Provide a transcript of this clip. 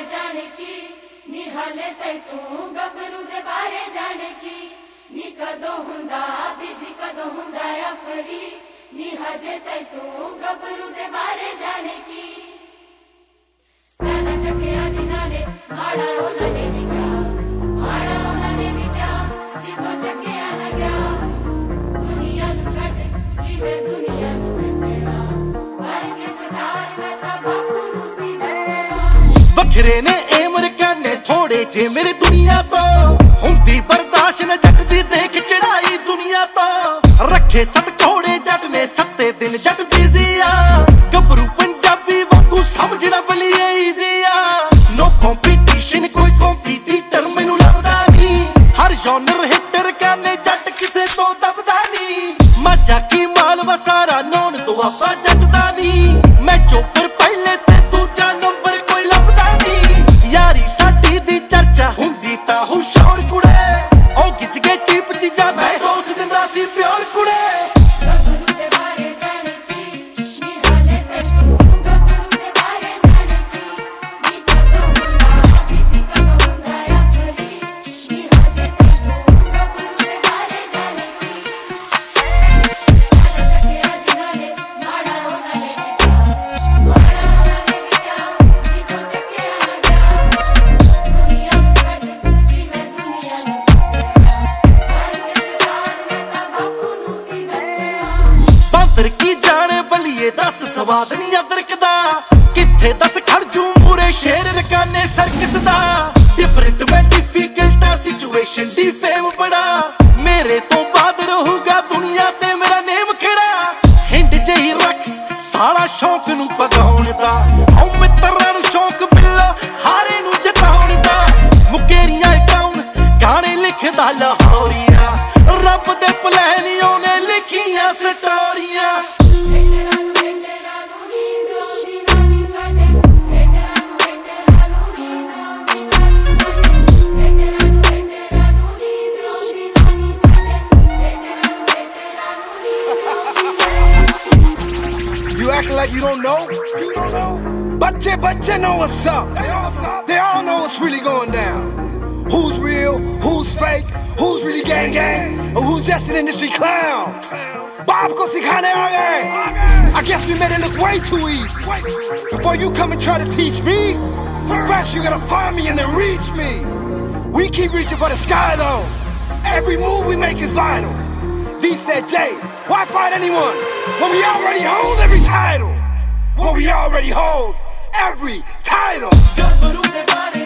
जाने की नी हले ते तू गबरू दे बारे जाने की नी कदों हुंदा बिजी कदों हुंदा अफरी नी हजे ते तू गबरू दे बारे जाने की पैदा चकिया जिन्हां ने माड़ा उन्हां ने भी क्या माड़ा उन्हां ने भी क्या जिदों चकिया ना गया दुनिया नू छड्ड किवें दुनिया नू छड्डना बण के सटार मैं तां बापू नू सी दसना वखरे ने अमरीकाने थोड़े जे मेरे दुनिया तो हुंदी बर्दाश्त न जट दी देख चढ़ाई दुनिया तो रखे सत घोड़े जट ने सत्ते दिन जट बिजी आ गबरू पंजाबी वांगू समझना बलिए ईजी आ नो कंपीटीशन कोई कंपीटीटर मैनू लभदा नहीं हर जॉनर हिटर करने जट किसे तो दबदा नहीं मजा की मालवा सारा नौन तो आपा जटदा नहीं मैं चोपर पहले ते दूजा नंबर कोई लभदा नहीं यारी साडी दी चर्चा हुंदी ता हुशार कुड़े ओ गिच के चीप चीजा मैं रोज दिन रासी प्यार कुड़े गबरू दे बारे जाने की नी हले ते तू गबरू दे बारे जाने की नी कदों हुंदा बिजी कदों हुंदा अफरी नी हजे ते तू गबरू दे बारे जाने की पैदा चकिया जिन्हां ने माड़ा उन्हां ने भी क्या माड़ा उन्हां ने भी क्या जिदों चकिया ना गया दुनिया नू छड्ड किवें दुनिया नू छड्डना बण के सटार मैं तां बापू नू सी दसना बांदर की जाने बलिए दस सवाद नहीं अदरकदा किथे दस खड़जू मूरे शेर रकाने सर्कस दा डिफरेंट में डिफिकल्ट सिचुएशन दी फेम बड़ा मेरे तो बाद रहूगा दुनिया ते मेरा नेम खड़ा हिंड जही रख सारा शौक नू पगाउण दा हूं मित्तरां नू शौक मिला हारे नू जताउण दा मुकेरियां टाउन गाने लिखदा लाहौरिया रब दे प्लानियों ने लिखियां स्टोरियां हेटरां नू नींद आउंदी नानी साडे हेटरां नू नींद आउंदी नानी साडे हेटरां नू नींद आउंदी नानी साडे हेटरां नू नींद आउंदी You acting like you don't know? You don't know? Bache know what's up. They all know what's really going down. Who's real? Who's fake? Who's really gang gang? Or who's just an industry clown? Bob ko sikhane aa gaye. I guess we made it look way too easy. Before you come and try to teach me, first you gotta find me and then reach me. We keep reaching for the sky though. Every move we make is vital. Deep said, Jay, why fight anyone when we already hold every title? When we already hold every title. गबरू दे बारे